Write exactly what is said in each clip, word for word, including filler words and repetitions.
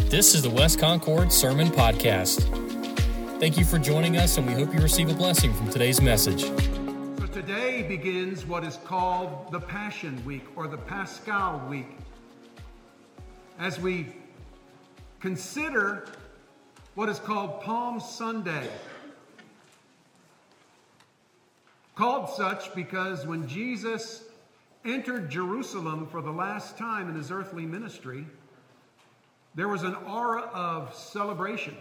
This is the West Concord Sermon Podcast. Thank you for joining us, and we hope you receive a blessing from today's message. So today begins what is called the Passion Week, or the Paschal Week, as we consider what is called Palm Sunday. Called such because when Jesus entered Jerusalem for the last time in his earthly ministry, there was an aura of celebration.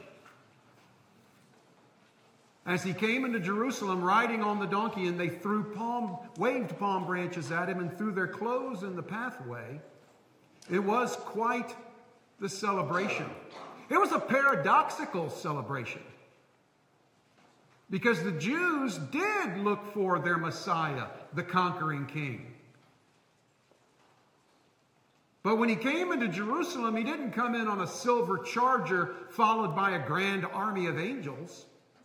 As he came into Jerusalem riding on the donkey, and they threw palm, waved palm branches at him and threw their clothes in the pathway, it was quite the celebration. It was a paradoxical celebration, because the Jews did look for their Messiah, the conquering king. But when he came into Jerusalem, he didn't come in on a silver charger followed by a grand army of angels.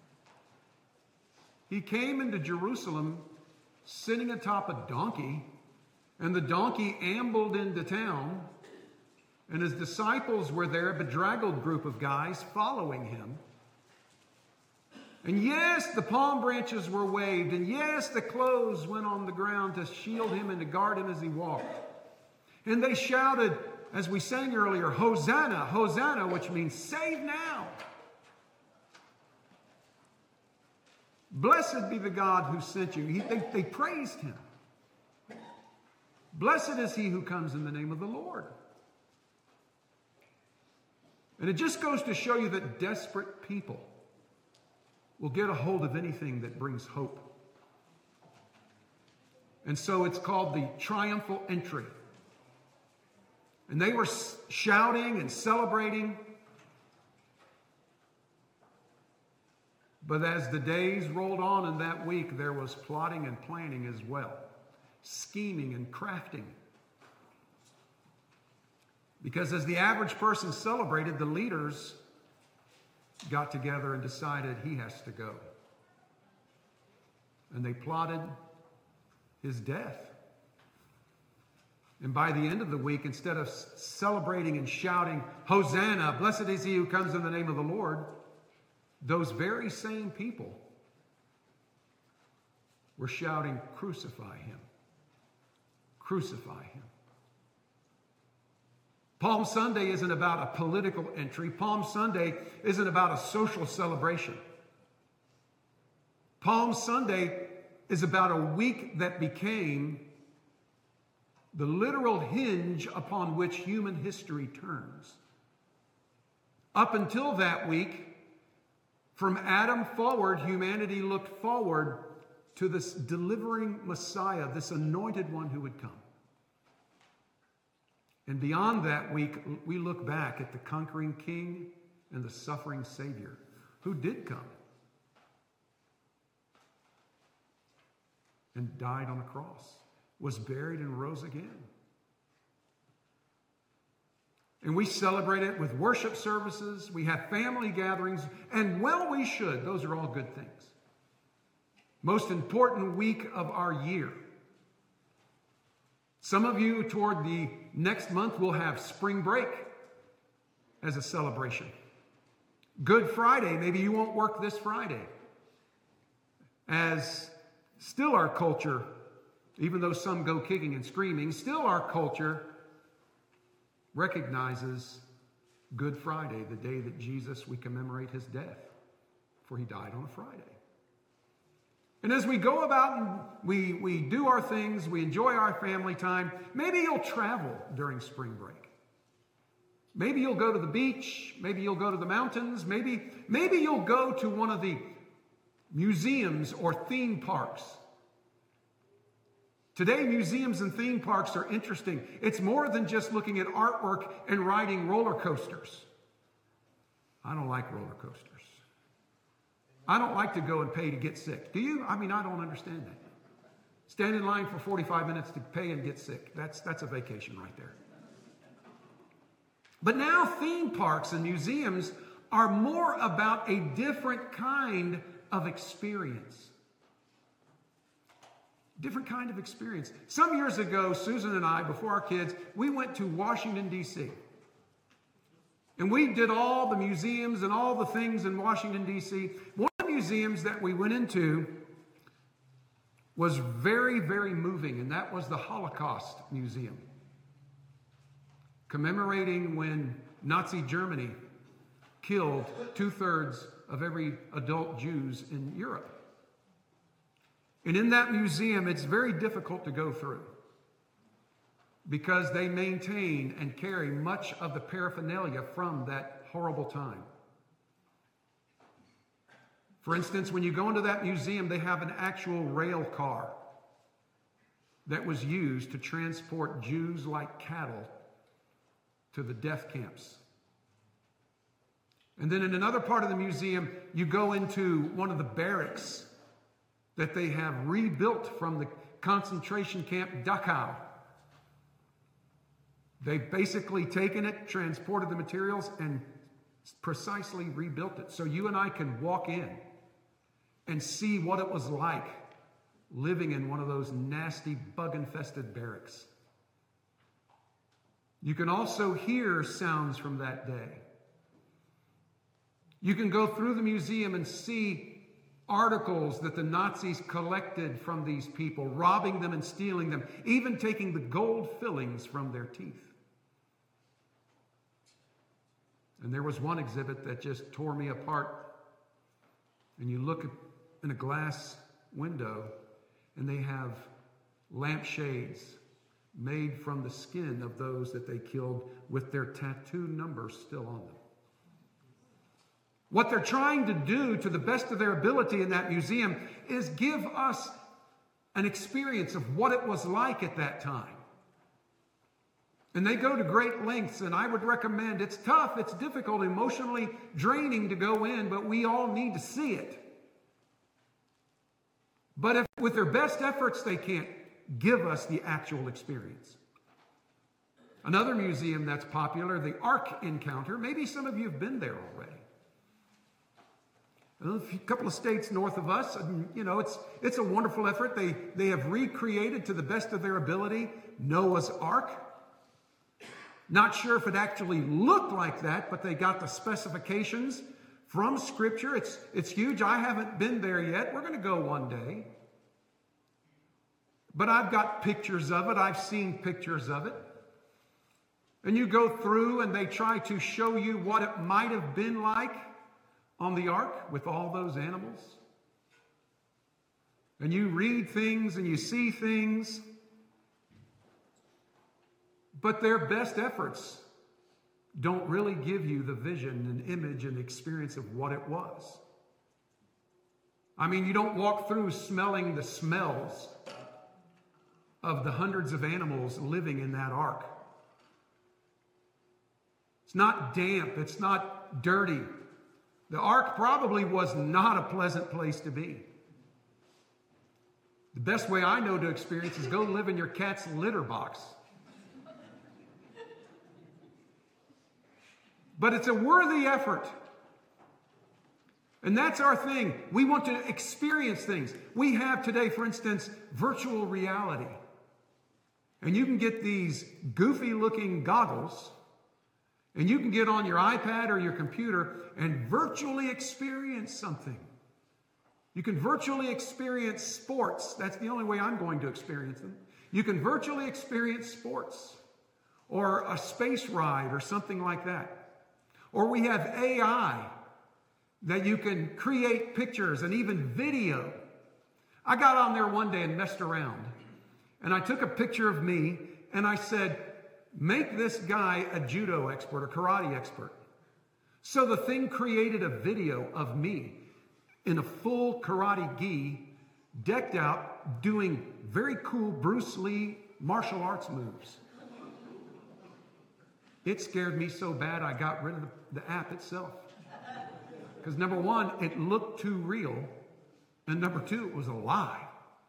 He came into Jerusalem sitting atop a donkey, and the donkey ambled into town, and his disciples were there, a bedraggled group of guys following him. And yes, the palm branches were waved, and yes, the clothes went on the ground to shield him and to guard him as he walked. And they shouted, as we sang earlier, Hosanna, Hosanna, which means save now. Blessed be the God who sent you. He, they, they praised him. Blessed is he who comes in the name of the Lord. And it just goes to show you that desperate people will get a hold of anything that brings hope. And so it's called the triumphal entry. And they were shouting and celebrating. But as the days rolled on in that week, there was plotting and planning as well, scheming and crafting. Because as the average person celebrated, the leaders got together and decided he has to go. And they plotted his death. And by the end of the week, instead of celebrating and shouting, Hosanna, blessed is he who comes in the name of the Lord, those very same people were shouting, crucify him. Crucify him. Palm Sunday isn't about a political entry. Palm Sunday isn't about a social celebration. Palm Sunday is about a week that became the literal hinge upon which human history turns. Up until that week, from Adam forward, humanity looked forward to this delivering Messiah, this anointed one who would come. And beyond that week, we look back at the conquering King and the suffering Savior who did come and died on the cross, was buried and rose again. And we celebrate it with worship services. We have family gatherings. And well, we should. Those are all good things. Most important week of our year. Some of you toward the next month will have spring break as a celebration. Good Friday, maybe you won't work this Friday. As still our culture, even though some go kicking and screaming, still our culture recognizes Good Friday, the day that Jesus, we commemorate his death, for he died on a Friday. And as we go about and we, we do our things, we enjoy our family time, maybe you'll travel during spring break. Maybe you'll go to the beach, maybe you'll go to the mountains, maybe, maybe you'll go to one of the museums or theme parks. Today, museums and theme parks are interesting. It's more than just looking at artwork and riding roller coasters. I don't like roller coasters. I don't like to go and pay to get sick. Do you? I mean, I don't understand that. Stand in line for forty-five minutes to pay and get sick. That's, that's a vacation right there. But now theme parks and museums are more about a different kind of experience. Different kind of experience. Some years ago, Susan and I, before our kids, we went to Washington, D C And we did all the museums and all the things in Washington, D C One of the museums that we went into was very, very moving, and that was the Holocaust Museum, commemorating when Nazi Germany killed two-thirds of every adult Jews in Europe. And in that museum, it's very difficult to go through because they maintain and carry much of the paraphernalia from that horrible time. For instance, when you go into that museum, they have an actual rail car that was used to transport Jews like cattle to the death camps. And then in another part of the museum, you go into one of the barracks that they have rebuilt from the concentration camp Dachau. They've basically taken it, transported the materials, and precisely rebuilt it. So you and I can walk in and see what it was like living in one of those nasty, bug-infested barracks. You can also hear sounds from that day. You can go through the museum and see articles that the Nazis collected from these people, robbing them and stealing them, even taking the gold fillings from their teeth. And there was one exhibit that just tore me apart. And you look in a glass window, and they have lampshades made from the skin of those that they killed with their tattoo numbers still on them. What they're trying to do, to the best of their ability in that museum, is give us an experience of what it was like at that time. And they go to great lengths, and I would recommend, it's tough, it's difficult, emotionally draining to go in, but we all need to see it. But if with their best efforts they can't give us the actual experience. Another museum that's popular, the Ark Encounter, maybe some of you have been there already. A couple of states north of us, you know, it's it's a wonderful effort. They, they have recreated to the best of their ability Noah's Ark. Not sure if it actually looked like that, but they got the specifications from Scripture. It's, it's huge. I haven't been there yet. We're going to go one day. But I've got pictures of it. I've seen pictures of it. And you go through and they try to show you what it might have been like on the ark with all those animals. And you read things and you see things. But their best efforts don't really give you the vision and image and experience of what it was. I mean, you don't walk through smelling the smells of the hundreds of animals living in that ark. It's not damp. It's not dirty. The ark probably was not a pleasant place to be. The best way I know to experience is go live in your cat's litter box. But it's a worthy effort. And that's our thing. We want to experience things. We have today, for instance, virtual reality. And you can get these goofy-looking goggles, and you can get on your iPad or your computer and virtually experience something. You can virtually experience sports. That's the only way I'm going to experience them. You can virtually experience sports or a space ride or something like that. Or we have A I that you can create pictures and even video. I got on there one day and messed around. And I took a picture of me and I said, make this guy a judo expert, a karate expert. So the thing created a video of me in a full karate gi, decked out, doing very cool Bruce Lee martial arts moves. It scared me so bad I got rid of the, the app itself. Because number one, it looked too real. And number two, it was a lie.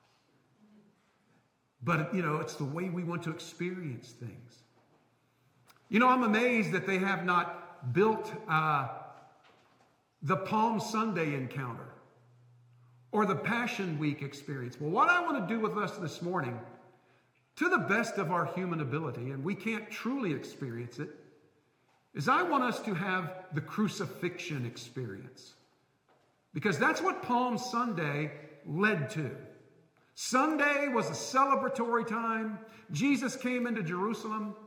But, you know, it's the way we want to experience things. You know, I'm amazed that they have not built uh, the Palm Sunday encounter or the Passion Week experience. Well, what I want to do with us this morning, to the best of our human ability, and we can't truly experience it, is I want us to have the crucifixion experience. Because that's what Palm Sunday led to. Sunday was a celebratory time. Jesus came into Jerusalem.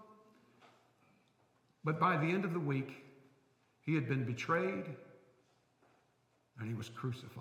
But by the end of the week, he had been betrayed and he was crucified.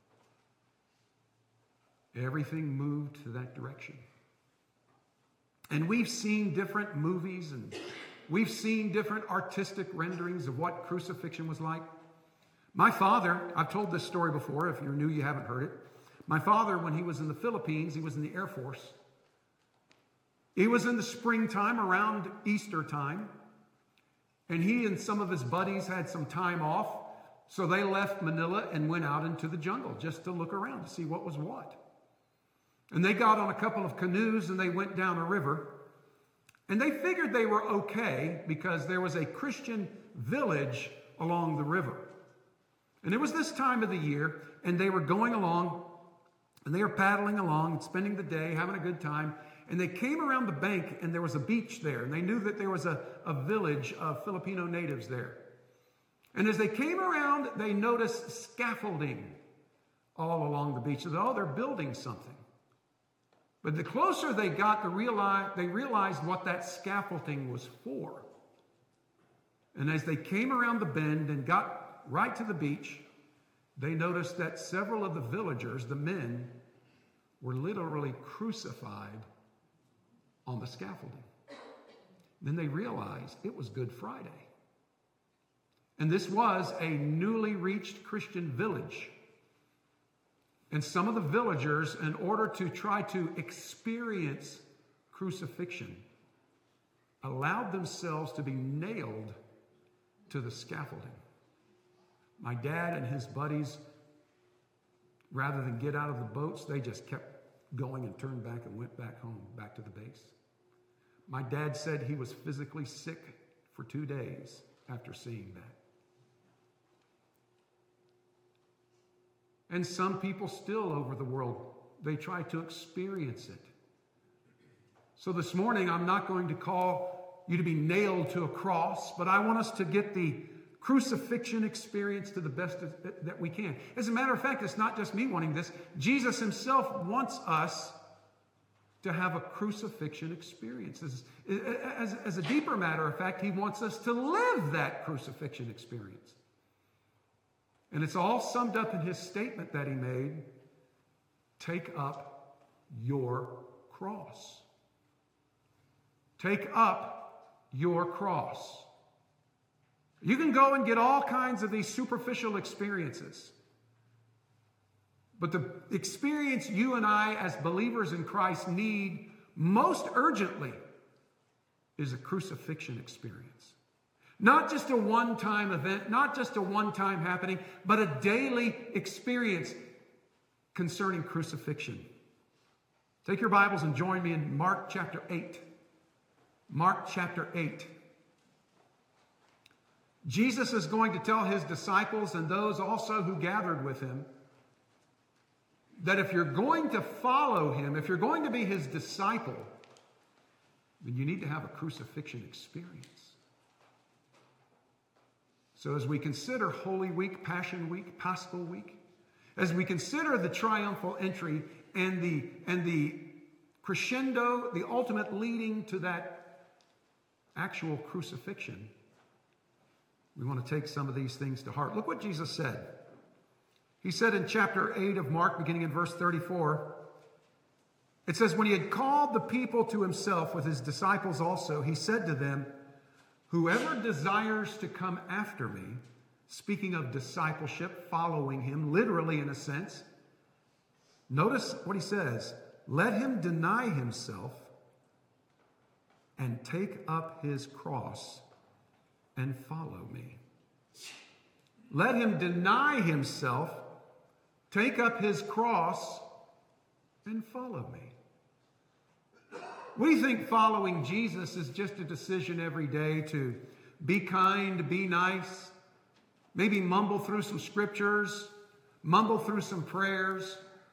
Everything moved to that direction. And we've seen different movies and we've seen different artistic renderings of what crucifixion was like. My father, I've told this story before. If you're new, you haven't heard it. My father, when he was in the Philippines, he was in the Air Force. It was in the springtime, around Easter time. And he and some of his buddies had some time off. So they left Manila and went out into the jungle just to look around to see what was what. And they got on a couple of canoes and they went down a river. And they figured they were okay because there was a Christian village along the river. And it was this time of the year, and they were going along, and they were paddling along and spending the day, having a good time. And they came around the bank, and there was a beach there. And they knew that there was a, a village of Filipino natives there. And as they came around, they noticed scaffolding all along the beach. They said, oh, they're building something. But the closer they got, the realize, they realized what that scaffolding was for. And as they came around the bend and got right to the beach, they noticed that several of the villagers, the men, were literally crucified on the scaffolding. Then they realized it was Good Friday. And this was a newly reached Christian village. And some of the villagers, in order to try to experience crucifixion, allowed themselves to be nailed to the scaffolding. My dad and his buddies, rather than get out of the boats, they just kept going and turned back and went back home, back to the base. My dad said he was physically sick for two days after seeing that. And some people still over the world, they try to experience it. So this morning, I'm not going to call you to be nailed to a cross, but I want us to get the crucifixion experience to the best that we can. As a matter of fact, it's not just me wanting this. Jesus himself wants us to have a crucifixion experience. As, as, as a deeper matter of fact, he wants us to live that crucifixion experience. And it's all summed up in his statement that he made, take up your cross. Take up your cross. You can go and get all kinds of these superficial experiences. But the experience you and I as believers in Christ need most urgently is a crucifixion experience. Not just a one-time event, not just a one-time happening, but a daily experience concerning crucifixion. Take your Bibles and join me in Mark chapter eight. Mark chapter eight. Jesus is going to tell his disciples and those also who gathered with him that if you're going to follow him, if you're going to be his disciple, then you need to have a crucifixion experience. So as we consider Holy Week, Passion Week, Paschal Week, as we consider the triumphal entry and the, and the crescendo, the ultimate leading to that actual crucifixion, we want to take some of these things to heart. Look what Jesus said. He said in chapter eight of Mark, beginning in verse thirty-four, it says, when he had called the people to himself with his disciples also, he said to them, whoever desires to come after me, speaking of discipleship, following him, literally in a sense, notice what he says, let him deny himself and take up his cross and follow me. Let him deny himself, take up his cross, and follow me. We think following Jesus is just a decision every day to be kind, be nice, maybe mumble through some scriptures, mumble through some prayers.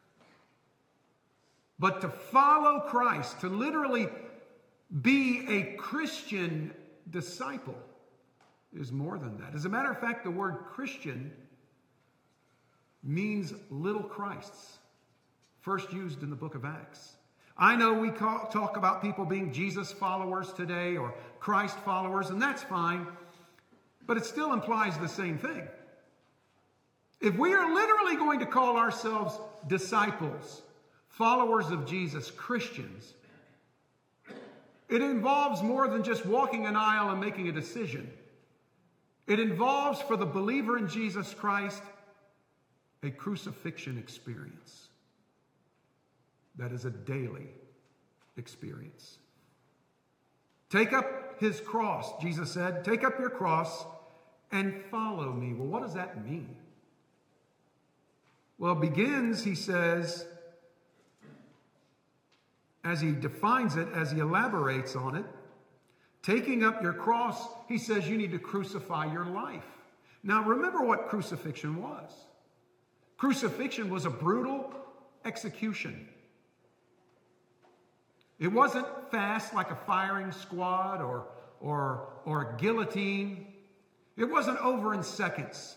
But to follow Christ, to literally be a Christian disciple, is more than that. As a matter of fact, the word Christian means little Christs, first used in the book of Acts. I know we call, talk about people being Jesus followers today or Christ followers, and that's fine, but it still implies the same thing. If we are literally going to call ourselves disciples, followers of Jesus, Christians, it involves more than just walking an aisle and making a decision. It involves, for the believer in Jesus Christ, a crucifixion experience. That is a daily experience. Take up his cross, Jesus said. Take up your cross and follow me. Well, what does that mean? Well, it begins, he says, as he defines it, as he elaborates on it, taking up your cross, he says you need to crucify your life. Now, remember what crucifixion was. Crucifixion was a brutal execution. It wasn't fast like a firing squad or, or, or a guillotine. It wasn't over in seconds.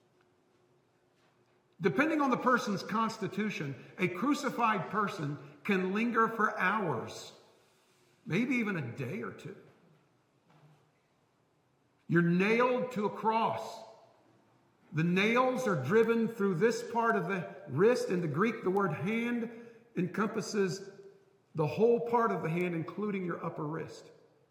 Depending on the person's constitution, a crucified person can linger for hours, maybe even a day or two. You're nailed to a cross. The nails are driven through this part of the wrist. In the Greek, the word hand encompasses the whole part of the hand, including your upper wrist.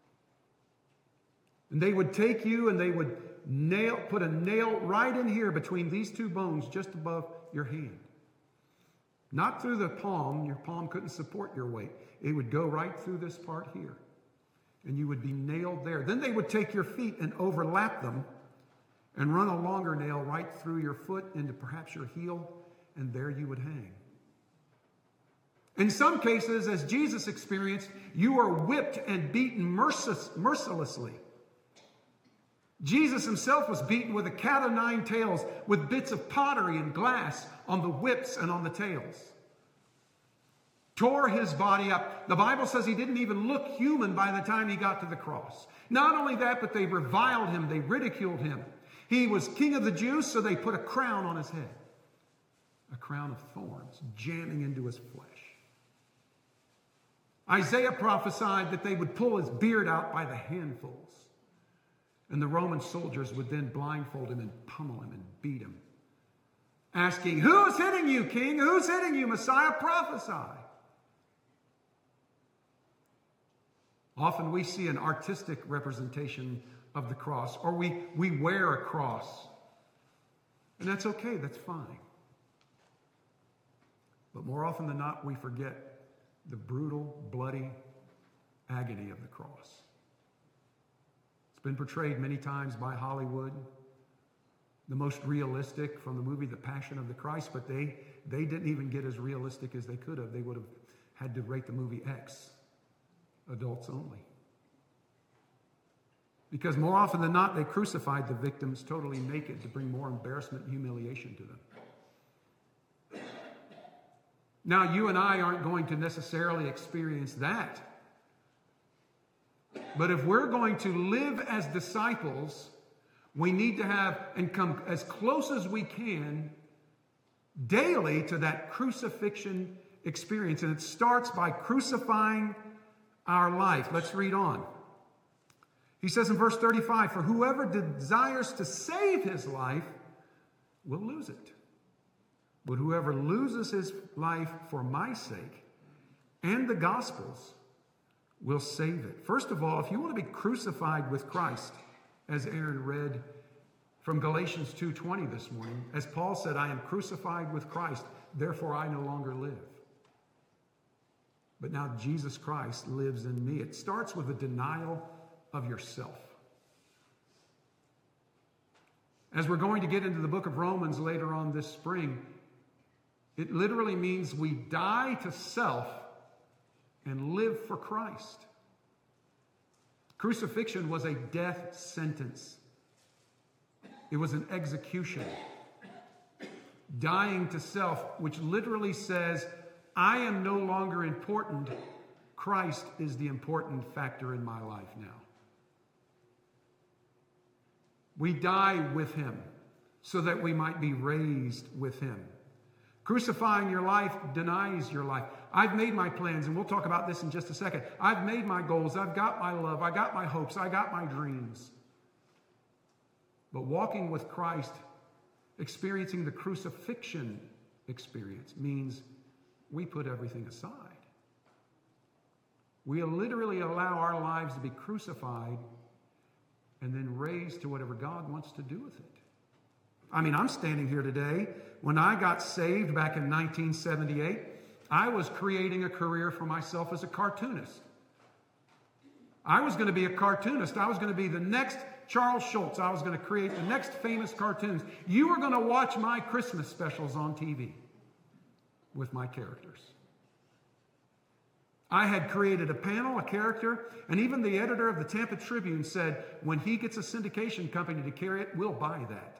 And they would take you and they would nail, put a nail right in here between these two bones, just above your hand. Not through the palm. Your palm couldn't support your weight. It would go right through this part here. And you would be nailed there. Then they would take your feet and overlap them and run a longer nail right through your foot into perhaps your heel, and there you would hang. In some cases, as Jesus experienced, you are whipped and beaten mercil- mercilessly. Jesus himself was beaten with a cat o' nine tails, with bits of pottery and glass on the whips and on the tails. Tore his body up. The Bible says he didn't even look human by the time he got to the cross. Not only that, but they reviled him. They ridiculed him. He was king of the Jews, so they put a crown on his head. A crown of thorns jamming into his flesh. Isaiah prophesied that they would pull his beard out by the handfuls. And the Roman soldiers would then blindfold him and pummel him and beat him. Asking, who's hitting you, king? Who's hitting you, Messiah? Prophesy. Often we see an artistic representation of the cross, or we, we wear a cross. And that's okay, that's fine. But more often than not, we forget the brutal, bloody agony of the cross. It's been portrayed many times by Hollywood, the most realistic from the movie The Passion of the Christ, but they, they didn't even get as realistic as they could have. They would have had to rate the movie X, adults only. Because more often than not, they crucified the victims totally naked to bring more embarrassment and humiliation to them. Now, you and I aren't going to necessarily experience that. But if we're going to live as disciples, we need to have and come as close as we can daily to that crucifixion experience. And it starts by crucifying our life. Let's read on. He says in verse thirty-five, for whoever desires to save his life will lose it. But whoever loses his life for my sake and the gospel's will save it. First of all, if you want to be crucified with Christ, as Aaron read from Galatians two twenty this morning, as Paul said, I am crucified with Christ, therefore I no longer live. But now Jesus Christ lives in me. It starts with a denial of yourself. As we're going to get into the book of Romans later on this spring, it literally means we die to self and live for Christ. Crucifixion was a death sentence. It was an execution. Dying to self, which literally says, I am no longer important. Christ is the important factor in my life now. We die with him so that we might be raised with him. Crucifying your life denies your life. I've made my plans, and we'll talk about this in just a second. I've made my goals. I've got my love. I got my hopes. I got my dreams. But walking with Christ, experiencing the crucifixion experience, means we put everything aside. We literally allow our lives to be crucified and then raised to whatever God wants to do with it. I mean, I'm standing here today. When I got saved back in nineteen seventy-eight, I was creating a career for myself as a cartoonist. I was going to be a cartoonist. I was going to be the next Charles Schulz. I was going to create the next famous cartoons. You were going to watch my Christmas specials on T V with my characters. I had created a panel, a character, and even the editor of the Tampa Tribune said, when he gets a syndication company to carry it, we'll buy that.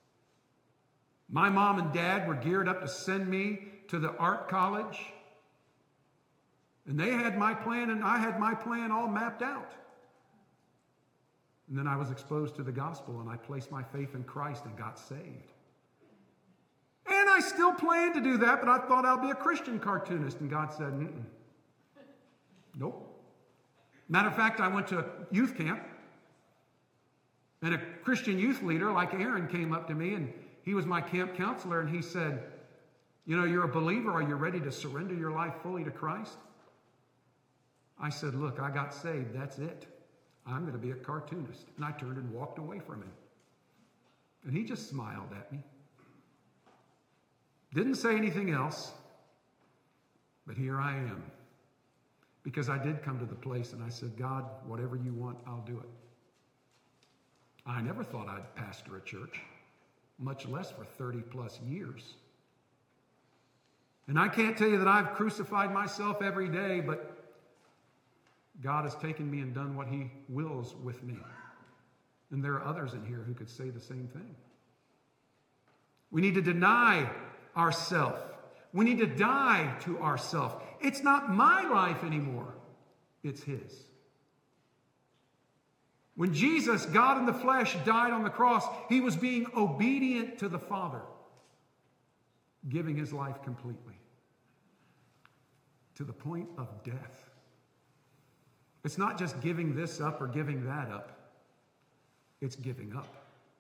My mom and dad were geared up to send me to the art college. And they had my plan, and I had my plan all mapped out. And then I was exposed to the gospel, and I placed my faith in Christ and got saved. And I still planned to do that, but I thought I'd be a Christian cartoonist. And God said, mm-mm. Nope. Matter of fact, I went to a youth camp, and a Christian youth leader like Aaron came up to me, and he was my camp counselor, and he said, you know, you're a believer. Are you ready to surrender your life fully to Christ? I said, look, I got saved. That's it. I'm going to be a cartoonist. And I turned and walked away from him. And he just smiled at me. Didn't say anything else. But here I am. Because I did come to the place and I said, God, whatever you want, I'll do it. I never thought I'd pastor a church, much less for thirty plus years. And I can't tell you that I've crucified myself every day, but God has taken me and done what he wills with me. And there are others in here who could say the same thing. We need to deny ourselves. We need to die to ourselves. It's not my life anymore. It's his. When Jesus, God in the flesh, died on the cross, he was being obedient to the Father, giving his life completely to the point of death. It's not just giving this up or giving that up. It's giving up.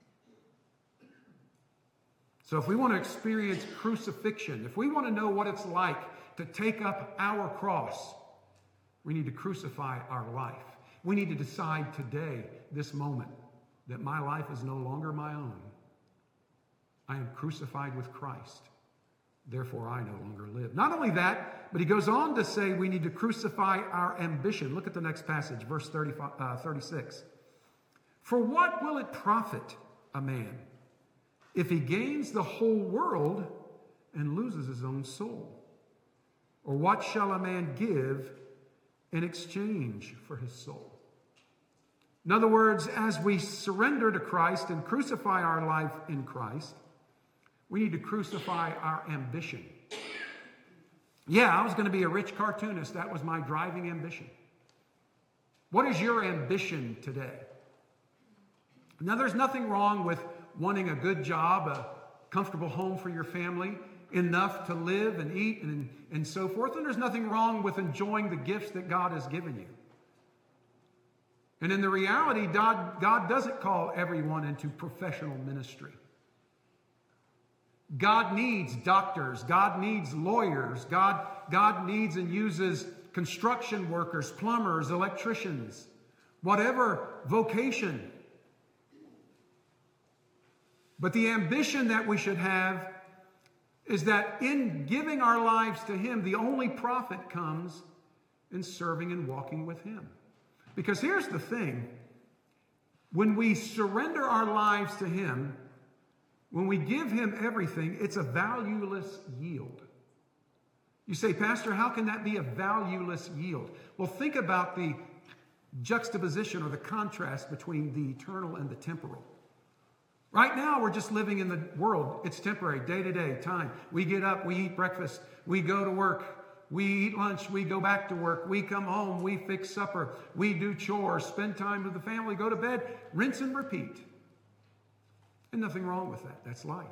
So if we want to experience crucifixion, if we want to know what it's like to take up our cross, we need to crucify our life. We need to decide today, this moment, that my life is no longer my own. I am crucified with Christ. Therefore, I no longer live. Not only that, but he goes on to say we need to crucify our ambition. Look at the next passage, verse thirty-five, uh, thirty-six. For what will it profit a man if he gains the whole world and loses his own soul? Or what shall a man give in exchange for his soul? In other words, as we surrender to Christ and crucify our life in Christ, we need to crucify our ambition. Yeah, I was going to be a rich cartoonist. That was my driving ambition. What is your ambition today? Now, there's nothing wrong with wanting a good job, a comfortable home for your family, enough to live and eat and, and so forth. And there's nothing wrong with enjoying the gifts that God has given you. And in the reality, God, God doesn't call everyone into professional ministry. God needs doctors. God needs lawyers. God, God needs and uses construction workers, plumbers, electricians, whatever vocation. But the ambition that we should have is that in giving our lives to him, the only profit comes in serving and walking with him. Because here's the thing. When we surrender our lives to him, when we give him everything, it's a valueless yield. You say, Pastor, how can that be a valueless yield? Well, think about the juxtaposition or the contrast between the eternal and the temporal. Right now, we're just living in the world. It's temporary, day to day, time. We get up, we eat breakfast, we go to work, we eat lunch, we go back to work, we come home, we fix supper, we do chores, spend time with the family, go to bed, rinse and repeat. And nothing wrong with that. That's life.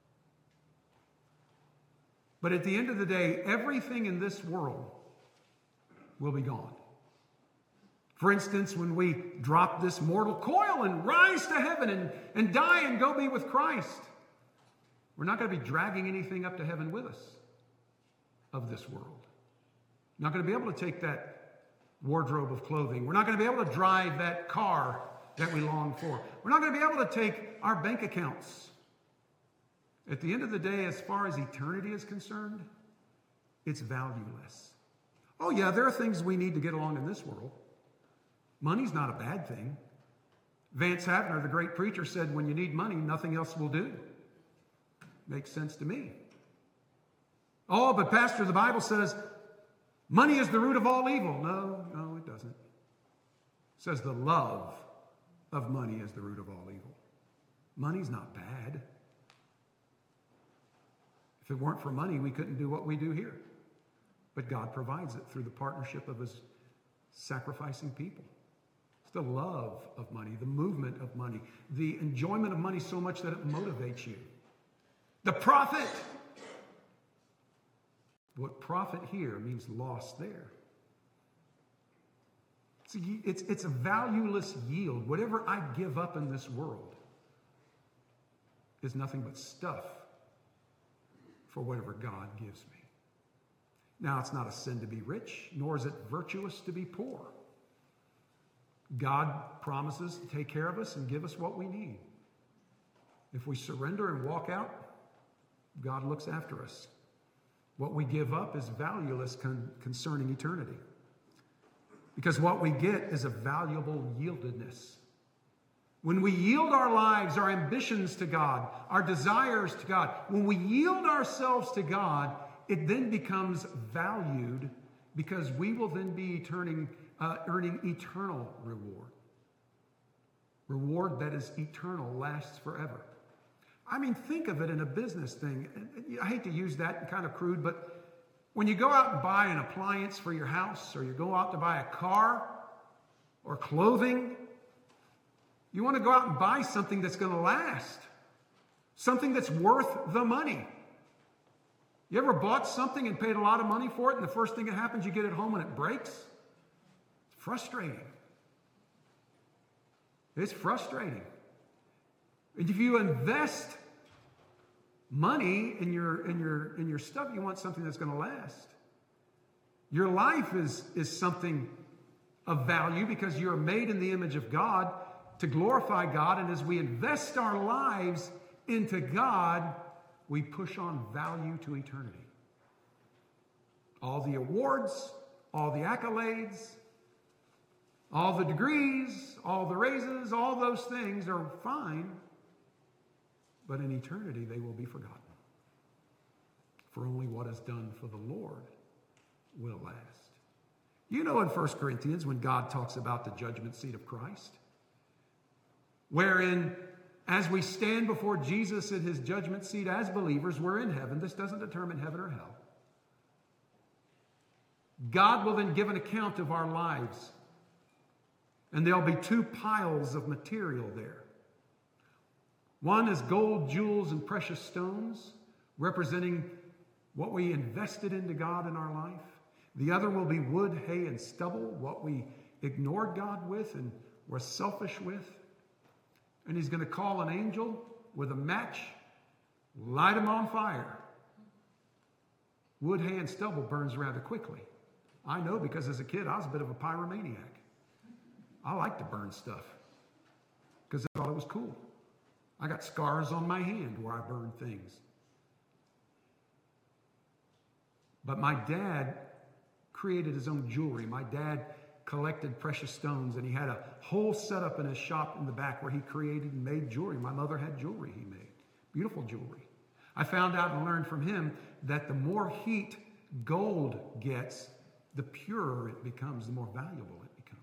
But at the end of the day, everything in this world will be gone. For instance, when we drop this mortal coil and rise to heaven and, and die and go be with Christ, we're not going to be dragging anything up to heaven with us of this world. Not going to be able to take that wardrobe of clothing. We're not going to be able to drive that car that we long for. We're not going to be able to take our bank accounts. At the end of the day, as far as eternity is concerned, it's valueless. Oh yeah, there are things we need to get along in this world. Money's not a bad thing. Vance Havner, the great preacher, said, when you need money, nothing else will do. Makes sense to me. Oh, but Pastor, the Bible says money is the root of all evil. No, no, it doesn't. It says the love of money is the root of all evil. Money's not bad. If it weren't for money, we couldn't do what we do here. But God provides it through the partnership of his sacrificing people. It's the love of money, the movement of money, the enjoyment of money so much that it motivates you. The profit. What profit here means loss there. See, it's, it's a valueless yield. Whatever I give up in this world is nothing but stuff for whatever God gives me. Now, it's not a sin to be rich, nor is it virtuous to be poor. God promises to take care of us and give us what we need. If we surrender and walk out, God looks after us. What we give up is valueless con- concerning eternity. Because what we get is a valuable yieldedness. When we yield our lives, our ambitions to God, our desires to God, when we yield ourselves to God, it then becomes valued because we will then be turning, uh, earning eternal reward. Reward that is eternal, lasts forever. I mean, think of it in a business thing. I hate to use that kind of crude, but when you go out and buy an appliance for your house, or you go out to buy a car or clothing, you want to go out and buy something that's going to last, something that's worth the money. You ever bought something and paid a lot of money for it, and the first thing that happens, you get it home and it breaks? It's frustrating. It's frustrating. And if you invest money in your in your in your stuff, you want something that's going to last. Your life is is something of value because you're made in the image of God to glorify God, and as we invest our lives into God, we push on value to eternity. All the awards, all the accolades, all the degrees, all the raises, all those things are fine, but in eternity they will be forgotten. For only what is done for the Lord will last. You know, in First Corinthians, when God talks about the judgment seat of Christ, wherein as we stand before Jesus at his judgment seat as believers, we're in heaven. This doesn't determine heaven or hell. God will then give an account of our lives. And there'll be two piles of material there. One is gold, jewels, and precious stones, representing what we invested into God in our life. The other will be wood, hay, and stubble, what we ignored God with and were selfish with. And he's going to call an angel with a match, light them on fire. Wood, hay, and stubble burns rather quickly. I know because as a kid, I was a bit of a pyromaniac. I like to burn stuff because I thought it was cool. I got scars on my hand where I burned things. But my dad created his own jewelry. My dad collected precious stones, and he had a whole setup in his shop in the back where he created and made jewelry. My mother had jewelry he made, beautiful jewelry. I found out and learned from him that the more heat gold gets, the purer it becomes, the more valuable it becomes.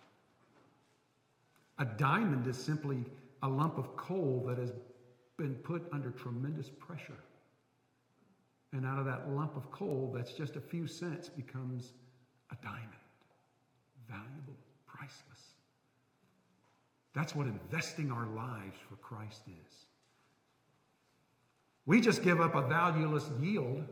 A diamond is simply a lump of coal that has been put under tremendous pressure. And out of that lump of coal that's just a few cents becomes a diamond. Valuable, priceless. That's what investing our lives for Christ is. We just give up a valueless yield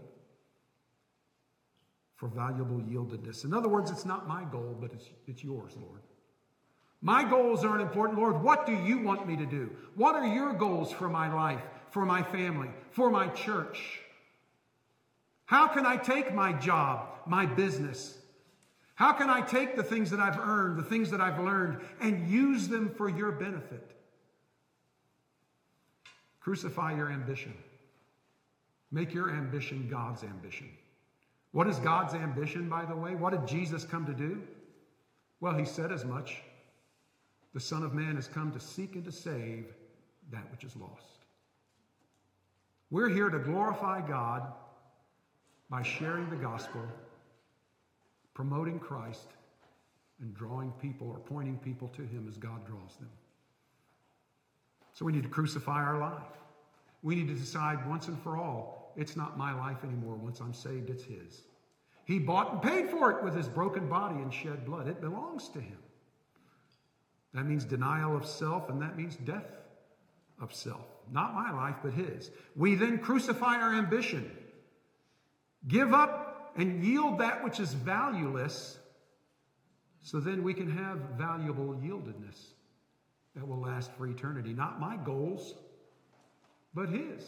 for valuable yieldedness. In other words, it's not my goal, but it's, it's yours, Lord. My goals aren't important. Lord, what do you want me to do? What are your goals for my life, for my family, for my church? How can I take my job, my business? How can I take the things that I've earned, the things that I've learned, and use them for your benefit? Crucify your ambition. Make your ambition God's ambition. What is God's ambition, by the way? What did Jesus come to do? Well, he said as much. The Son of Man has come to seek and to save that which is lost. We're here to glorify God by sharing the gospel, promoting Christ, and drawing people or pointing people to him as God draws them. So we need to crucify our life. We need to decide once and for all, it's not my life anymore. Once I'm saved, it's his. He bought and paid for it with his broken body and shed blood. It belongs to him. That means denial of self, and that means death of self. Not my life, but his. We then crucify our ambition. Give up and yield that which is valueless, so then we can have valuable yieldedness that will last for eternity. Not my goals, but his.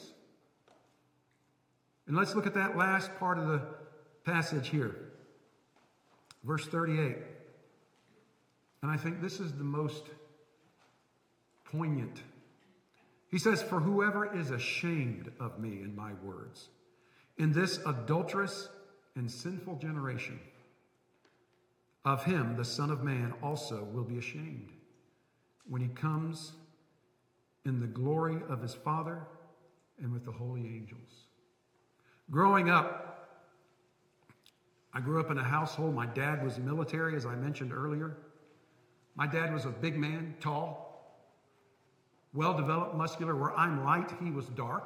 And let's look at that last part of the passage here. Verse thirty-eight. And I think this is the most poignant. He says, "For whoever is ashamed of me and my words in this adulterous and sinful generation, of him the Son of Man also will be ashamed when he comes in the glory of his Father and with the holy angels." Growing up, I grew up in a household. My dad was military, as I mentioned earlier. My dad was a big man, tall, well-developed, muscular. Where I'm light, he was dark.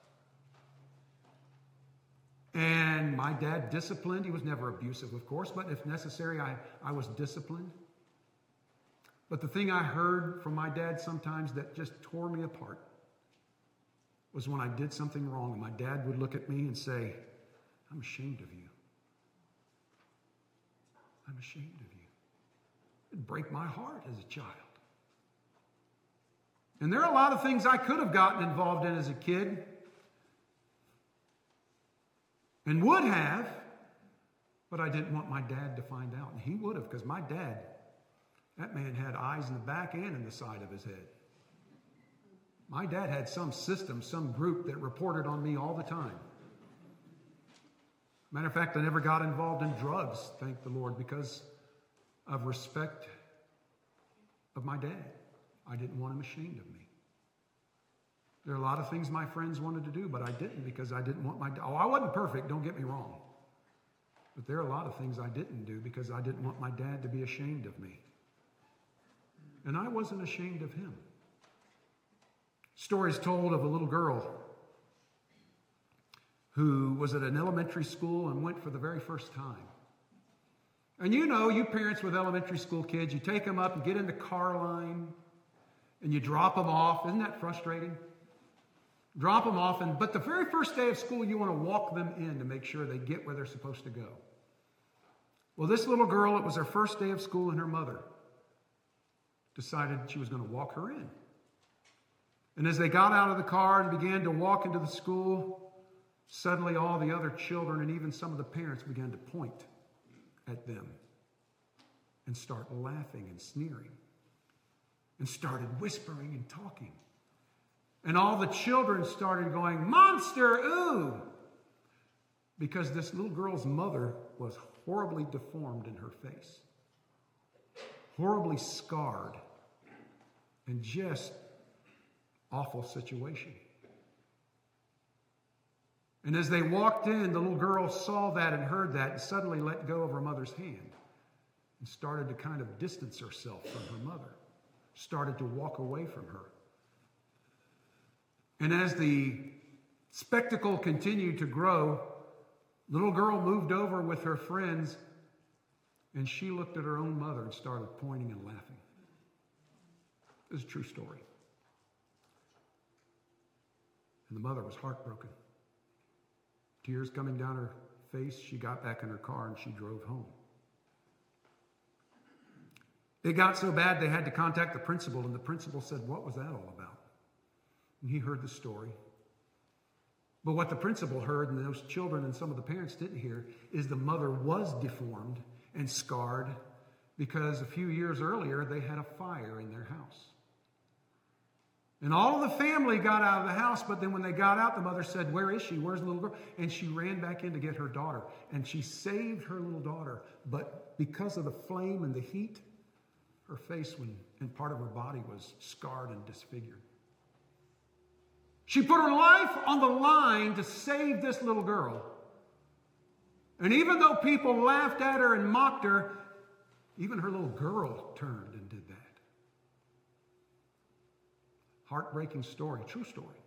And my dad disciplined. He was never abusive, of course, but if necessary, I, I was disciplined. But the thing I heard from my dad sometimes that just tore me apart was when I did something wrong, and my dad would look at me and say, "I'm ashamed of you. I'm ashamed of you." It'd break my heart as a child. And there are a lot of things I could have gotten involved in as a kid and would have, but I didn't want my dad to find out. And he would have, because my dad, that man had eyes in the back and in the side of his head. My dad had some system, some group that reported on me all the time. Matter of fact, I never got involved in drugs, thank the Lord, because of respect of my dad. I didn't want him ashamed of me. There are a lot of things my friends wanted to do, but I didn't because I didn't want my... Oh, I wasn't perfect, don't get me wrong. But there are a lot of things I didn't do because I didn't want my dad to be ashamed of me. And I wasn't ashamed of him. Stories told of a little girl who was at an elementary school and went for the very first time. And you know, you parents with elementary school kids, you take them up and get in the car line and you drop them off. Isn't that frustrating? Drop them off, and but the very first day of school, you want to walk them in to make sure they get where they're supposed to go. Well, this little girl, it was her first day of school, and her mother decided she was going to walk her in. And as they got out of the car and began to walk into the school, suddenly all the other children and even some of the parents began to point at them and start laughing and sneering and started whispering and talking. And all the children started going, "Monster, ooh!" because this little girl's mother was horribly deformed in her face, horribly scarred, and just awful situation. And as they walked in, the little girl saw that and heard that and suddenly let go of her mother's hand and started to kind of distance herself from her mother, started to walk away from her. And as the spectacle continued to grow, the little girl moved over with her friends, and she looked at her own mother and started pointing and laughing. This is a true story. And the mother was heartbroken. Tears coming down her face, she got back in her car and she drove home. It got so bad they had to contact the principal, and the principal said, "What was that all about?" And he heard the story. But what the principal heard, and those children and some of the parents didn't hear, is the mother was deformed and scarred because a few years earlier they had a fire in their house. And all of the family got out of the house, but then when they got out, the mother said, "Where is she? Where's the little girl?" And she ran back in to get her daughter. And she saved her little daughter. But because of the flame and the heat, her face and part of her body was scarred and disfigured. She put her life on the line to save this little girl. And even though people laughed at her and mocked her, even her little girl turned and did that. Heartbreaking story, true story.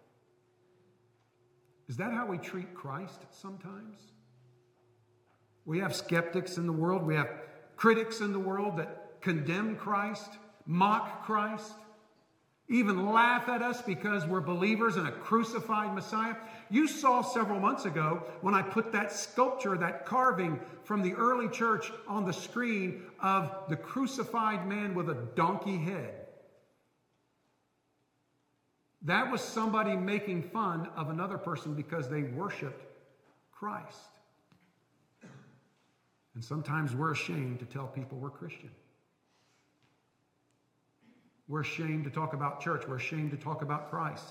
Is that how we treat Christ sometimes? We have skeptics in the world. We have critics in the world that condemn Christ, mock Christ, even laugh at us because we're believers in a crucified Messiah. You saw several months ago when I put that sculpture, that carving from the early church on the screen of the crucified man with a donkey head. That was somebody making fun of another person because they worshiped Christ. And sometimes we're ashamed to tell people we're Christian. We're ashamed to talk about church. We're ashamed to talk about Christ.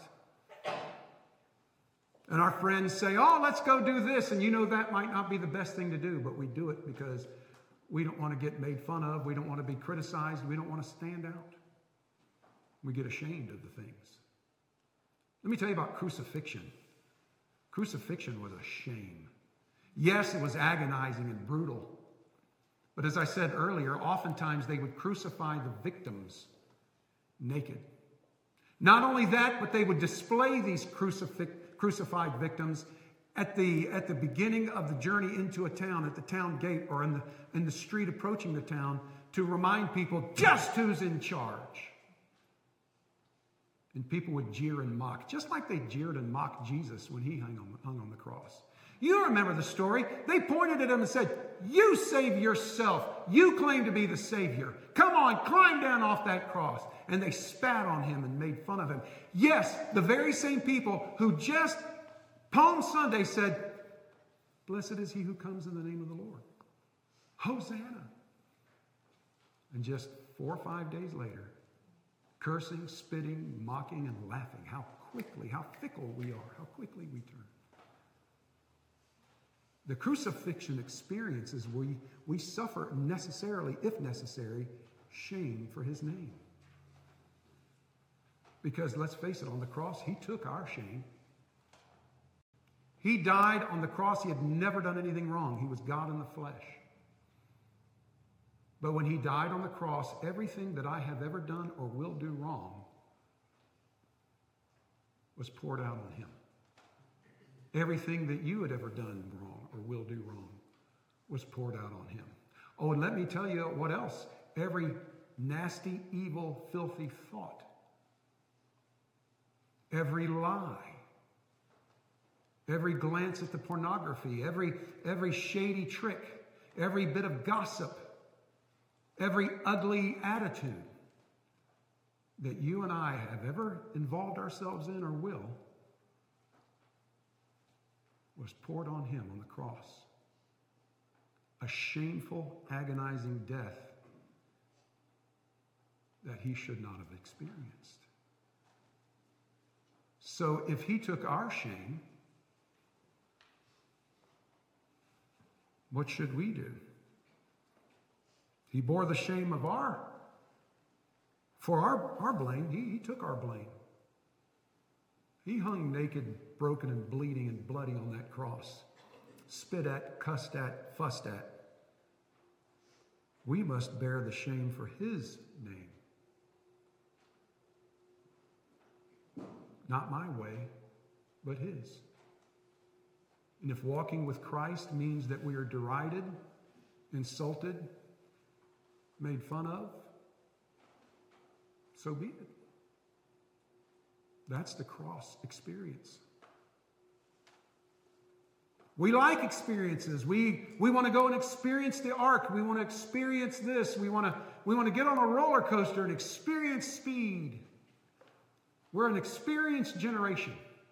And our friends say, "Oh, let's go do this." And you know that might not be the best thing to do, but we do it because we don't want to get made fun of. We don't want to be criticized. We don't want to stand out. We get ashamed of the things. Let me tell you about crucifixion. Crucifixion was a shame. Yes, it was agonizing and brutal. But as I said earlier, oftentimes they would crucify the victims naked. Not only that, but they would display these crucif- crucified victims at the, at the beginning of the journey into a town, at the town gate or in the, in the street approaching the town, to remind people just who's in charge. And people would jeer and mock, just like they jeered and mocked Jesus when he hung on, hung on the cross. You remember the story. They pointed at him and said, "You save yourself. You claim to be the Savior. Come on, climb down off that cross." And they spat on him and made fun of him. Yes, the very same people who just Palm Sunday said, "Blessed is he who comes in the name of the Lord. Hosanna." And just four or five days later, cursing, spitting, mocking, and laughing. How quickly, how fickle we are. How quickly we turn. The crucifixion experience is we, we suffer necessarily, if necessary, shame for his name. Because let's face it, on the cross, he took our shame. He died on the cross. He had never done anything wrong. He was God in the flesh. But when he died on the cross, everything that I have ever done or will do wrong was poured out on him. Everything that you had ever done wrong or will do wrong was poured out on him. Oh, and let me tell you what else. Every nasty, evil, filthy thought, every lie, every glance at the pornography, every, every shady trick, every bit of gossip, every ugly attitude that you and I have ever involved ourselves in or will was poured on him on the cross. A shameful, agonizing death that he should not have experienced. So if he took our shame, what should we do? He bore the shame of our, for our, our blame. He, he took our blame. He hung naked, broken, and bleeding and bloody on that cross. Spit at, cussed at, fussed at. We must bear the shame for his name. Not my way, but his. And if walking with Christ means that we are derided, insulted, made fun of, so be it. That's the cross experience. We like experiences. We, we want to go and experience the ark. We want to experience this. We want to, we want to get on a roller coaster and experience speed. We're an experienced generation.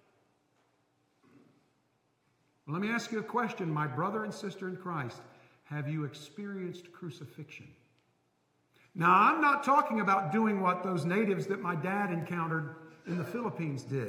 Well, let me ask you a question, my brother and sister in Christ. Have you experienced crucifixion? Now, I'm not talking about doing what those natives that my dad encountered in the Philippines did.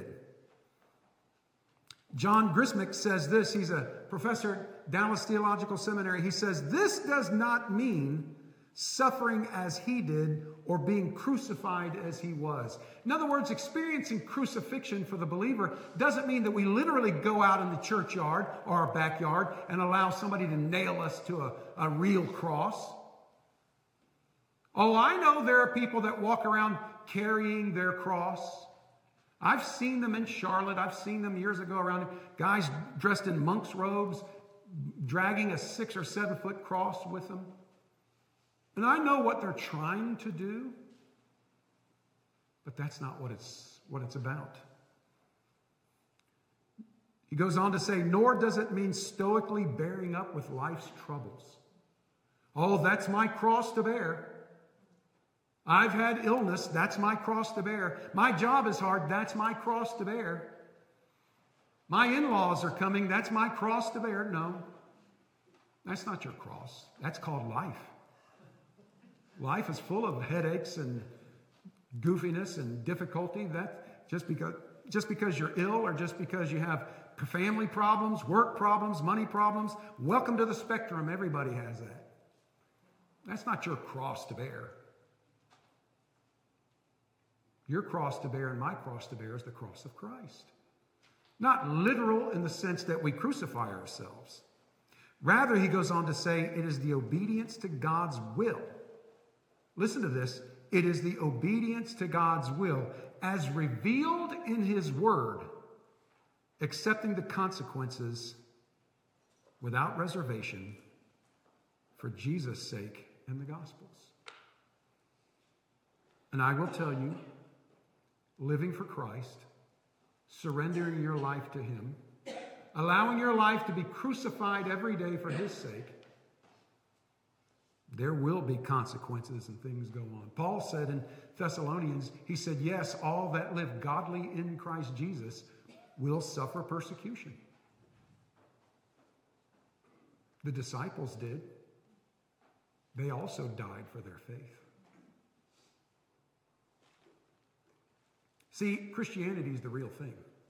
John Grismick says this. He's a professor at Dallas Theological Seminary. He says, this does not mean suffering as he did or being crucified as he was. In other words, experiencing crucifixion for the believer doesn't mean that we literally go out in the churchyard or our backyard and allow somebody to nail us to a, a real cross. Oh, I know there are people that walk around carrying their cross. I've seen them in Charlotte. I've seen them years ago around guys dressed in monk's robes, dragging a six or seven foot cross with them. And I know what they're trying to do, but that's not what it's, what it's about. He goes on to say, nor does it mean stoically bearing up with life's troubles. Oh, that's my cross to bear. I've had illness, that's my cross to bear. My job is hard, that's my cross to bear. My in-laws are coming, that's my cross to bear. No, that's not your cross. That's called life. Life is full of headaches and goofiness and difficulty. That just because, just because you're ill or just because you have family problems, work problems, money problems, welcome to the spectrum. Everybody has that. That's not your cross to bear. Your cross to bear and my cross to bear is the cross of Christ. Not literal in the sense that we crucify ourselves. Rather, he goes on to say, it is the obedience to God's will. Listen to this. It is the obedience to God's will as revealed in his word, accepting the consequences without reservation for Jesus' sake and the Gospels. And I will tell you, living for Christ, surrendering your life to him, allowing your life to be crucified every day for his sake, there will be consequences and things go on. Paul said in Thessalonians, he said, yes, all that live godly in Christ Jesus will suffer persecution. The disciples did. They also died for their faith. See, Christianity is the real thing.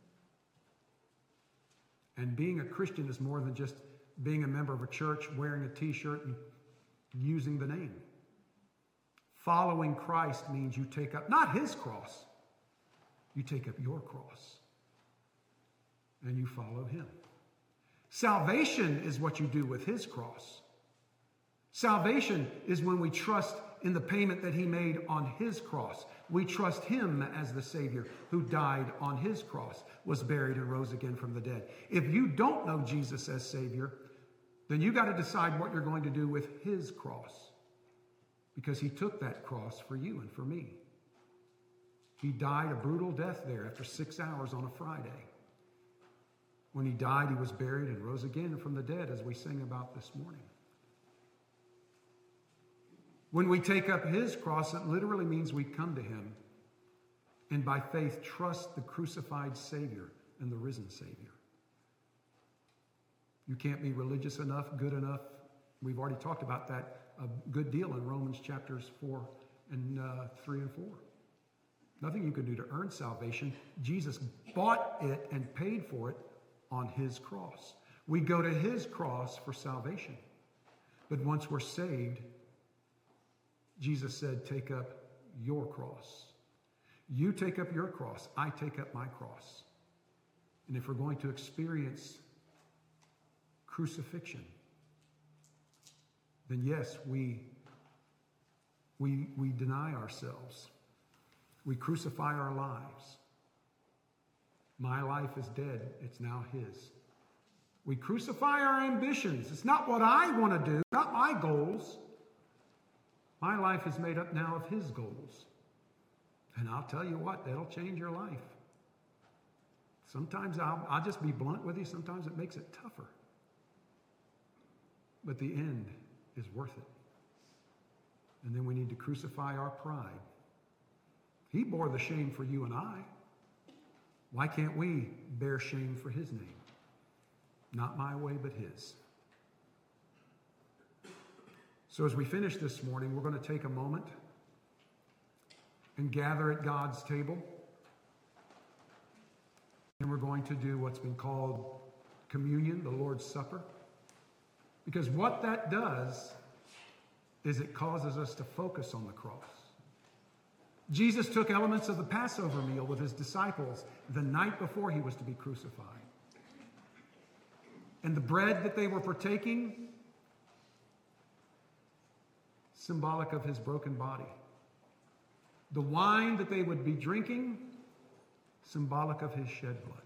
And being a Christian is more than just being a member of a church, wearing a t-shirt, and using the name. Following Christ means you take up, not his cross, you take up your cross. And you follow him. Salvation is what you do with his cross. Salvation is when we trust in the payment that he made on his cross. We trust him as the Savior who died on his cross, was buried, and rose again from the dead. If you don't know Jesus as Savior, then you got to decide what you're going to do with his cross, because he took that cross for you and for me. He died a brutal death there after six hours on a Friday. When he died, he was buried and rose again from the dead, as we sing about this morning. When we take up his cross, it literally means we come to him and by faith trust the crucified Savior and the risen Savior. You can't be religious enough, good enough. We've already talked about that a good deal in Romans chapters four and uh, three and four. Nothing you can do to earn salvation. Jesus bought it and paid for it on his cross. We go to his cross for salvation. But once we're saved, Jesus said, take up your cross. You take up your cross. I take up my cross. And if we're going to experience crucifixion, then yes, we, we, we deny ourselves. We crucify our lives. My life is dead. It's now his. We crucify our ambitions. It's not what I want to do, not my goals. My life is made up now of his goals. And I'll tell you what, that'll change your life. Sometimes I'll, I'll just be blunt with you. Sometimes it makes it tougher. but the end is worth it. And then we need to crucify our pride. He bore the shame for you and I. Why can't we bear shame for his name? Not my way, but his. So as we finish this morning, we're going to take a moment and gather at God's table. And we're going to do what's been called communion, the Lord's Supper. Because what that does is it causes us to focus on the cross. Jesus took elements of the Passover meal with his disciples the night before he was to be crucified. And the bread that they were partaking, symbolic of his broken body. The wine that they would be drinking, symbolic of his shed blood.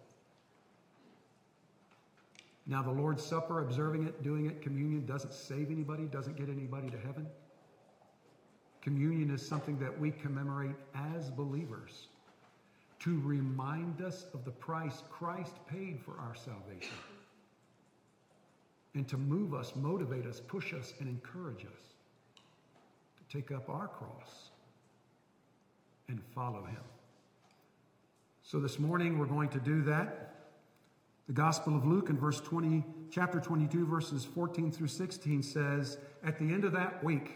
Now, the Lord's Supper, observing it, doing it, communion, doesn't save anybody, doesn't get anybody to heaven. Communion is something that we commemorate as believers to remind us of the price Christ paid for our salvation. And to move us, motivate us, push us, and encourage us to take up our cross and follow him. So this morning we're going to do that. The Gospel of Luke in verse twenty, chapter twenty-two, verses fourteen through sixteen says, at the end of that week,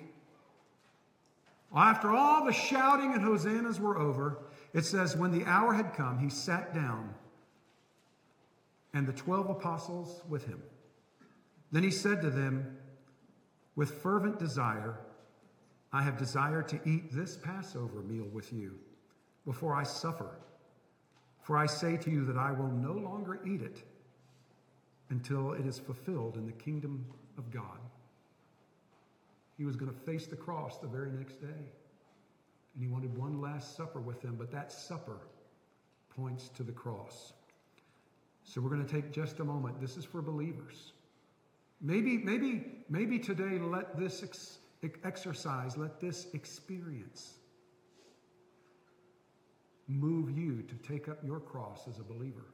after all the shouting and hosannas were over, it says, when the hour had come, he sat down, and the twelve apostles with him. Then he said to them, with fervent desire, I have desired to eat this Passover meal with you before I suffer. For I say to you that I will no longer eat it until it is fulfilled in the kingdom of God. He was going to face the cross the very next day. And he wanted one last supper with them, but that supper points to the cross. So we're going to take just a moment. This is for believers. Maybe, maybe, maybe today let this ex- exercise, let this experience move you to take up your cross as a believer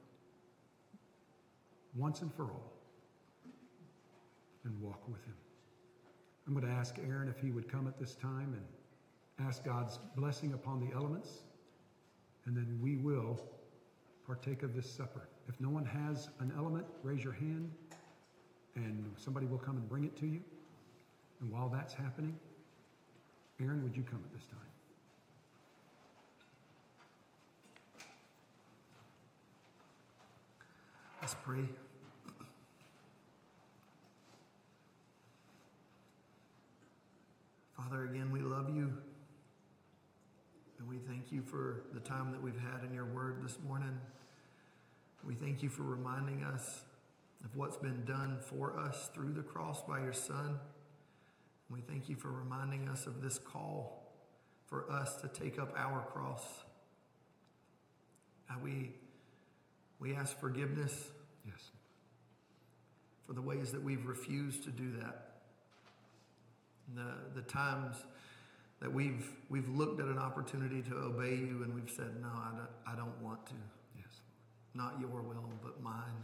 once and for all and walk with him. I'm going to ask Aaron if he would come at this time and ask God's blessing upon the elements, and then we will partake of this supper. If no one has an element, raise your hand and somebody will come and bring it to you. And while that's happening, Aaron, would you come at this time? Let's pray. Father, again, we love you. And we thank you for the time that we've had in your word this morning. We thank you for reminding us of what's been done for us through the cross by your Son. We thank you for reminding us of this call for us to take up our cross. And we We ask forgiveness, yes, for the ways that we've refused to do that. The, the times that we've we've looked at an opportunity to obey you and we've said, no, I don't, I don't want to. yes, Not your will, but mine.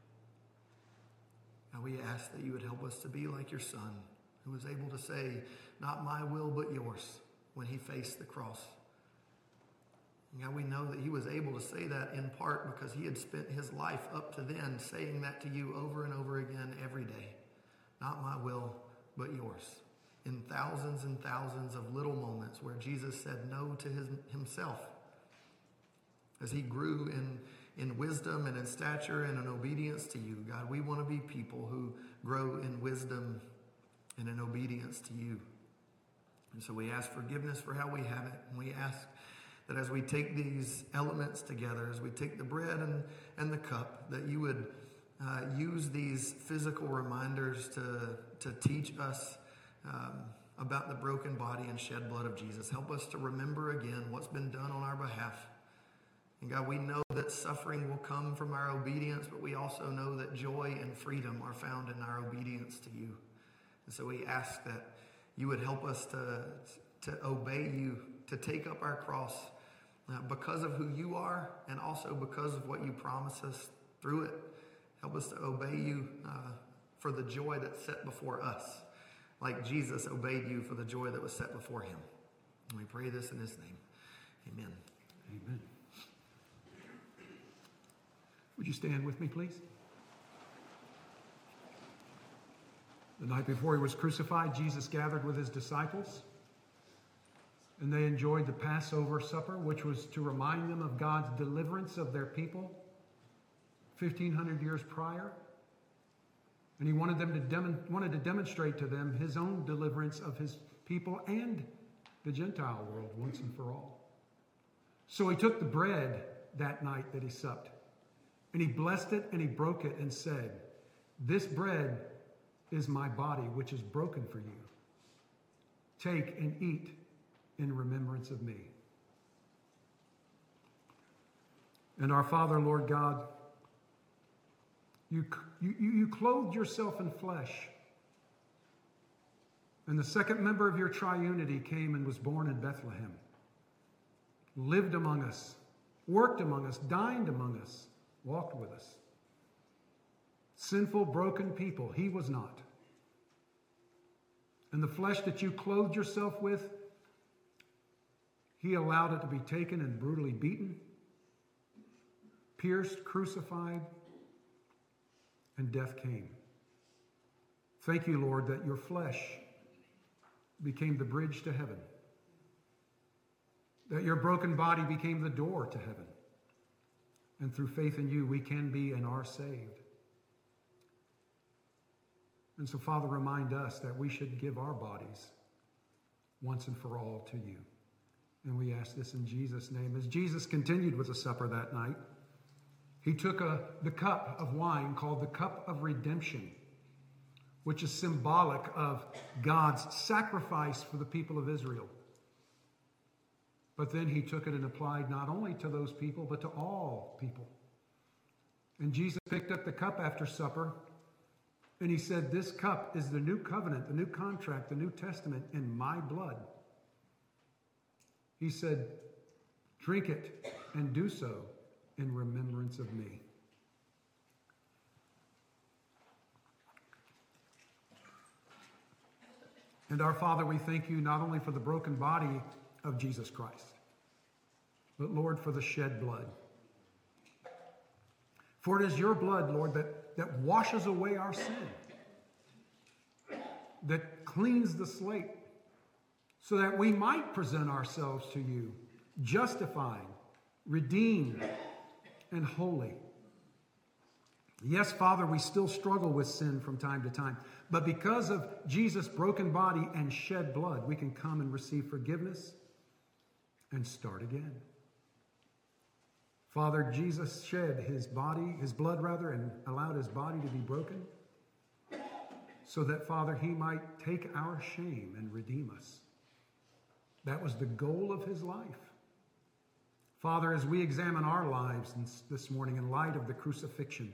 And we ask that you would help us to be like your Son, who was able to say, not my will, but yours, when he faced the cross. God, we know that he was able to say that in part because he had spent his life up to then saying that to you over and over again every day. Not my will, but yours. In thousands and thousands of little moments where Jesus said no to his, himself. As he grew in, in wisdom and in stature and in obedience to you, God, we want to be people who grow in wisdom and in obedience to you. And so we ask forgiveness for how we haven't. And we ask that as we take these elements together, as we take the bread and, and the cup, that you would uh, use these physical reminders to, to teach us um, about the broken body and shed blood of Jesus. Help us to remember again what's been done on our behalf. And God, we know that suffering will come from our obedience, but we also know that joy and freedom are found in our obedience to you. And so we ask that you would help us to, to obey you, to take up our cross uh, because of who you are and also because of what you promise us through it. Help us to obey you uh, for the joy that's set before us, like Jesus obeyed you for the joy that was set before him. And we pray this in his name. Amen. Amen. Would you stand with me, please? The night before he was crucified, Jesus gathered with his disciples, and they enjoyed the Passover supper, which was to remind them of God's deliverance of their people fifteen hundred years prior. And he wanted them to dem- wanted to demonstrate to them his own deliverance of his people and the Gentile world once and for all. So he took the bread that night that he supped, and he blessed it and he broke it and said, "This bread is my body, which is broken for you. Take and eat in remembrance of me." And our Father, Lord God, you, you, you clothed yourself in flesh. And the second member of your triunity came and was born in Bethlehem, lived among us, worked among us, dined among us, walked with us. Sinful, broken people, he was not. And the flesh that you clothed yourself with, he allowed it to be taken and brutally beaten, pierced, crucified, and death came. Thank you, Lord, that your flesh became the bridge to heaven, that your broken body became the door to heaven, and through faith in you we can be and are saved. And so, Father, remind us that we should give our bodies once and for all to you. And we ask this in Jesus' name. As Jesus continued with the supper that night, he took a, the cup of wine called the cup of redemption, which is symbolic of God's sacrifice for the people of Israel. But then he took it and applied not only to those people, but to all people. And Jesus picked up the cup after supper, and he said, "This cup is the new covenant, the new contract, the New Testament in my blood." He said, "Drink it and do so in remembrance of me." And our Father, we thank you not only for the broken body of Jesus Christ, but Lord, for the shed blood. For it is your blood, Lord, that, that washes away our sin, that cleans the slate, so that we might present ourselves to you, justified, redeemed, and holy. Yes, Father, we still struggle with sin from time to time, but because of Jesus' broken body and shed blood, we can come and receive forgiveness and start again. Father, Jesus shed his body, his blood rather, and allowed his body to be broken so that, Father, he might take our shame and redeem us. That was the goal of his life. Father, as we examine our lives this morning in light of the crucifixion,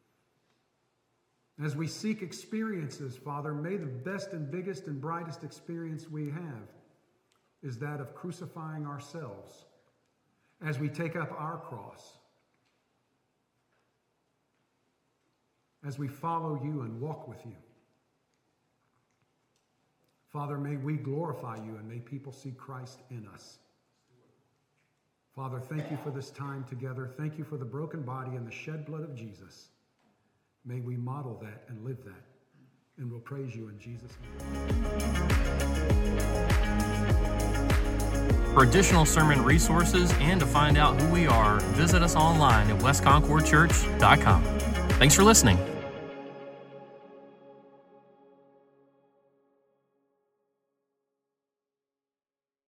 as we seek experiences, Father, may the best and biggest and brightest experience we have is that of crucifying ourselves as we take up our cross, as we follow you and walk with you. Father, may we glorify you and may people see Christ in us. Father, thank you for this time together. Thank you for the broken body and the shed blood of Jesus. May we model that and live that. And we'll praise you in Jesus' name. For additional sermon resources and to find out who we are, visit us online at west concord church dot com. Thanks for listening.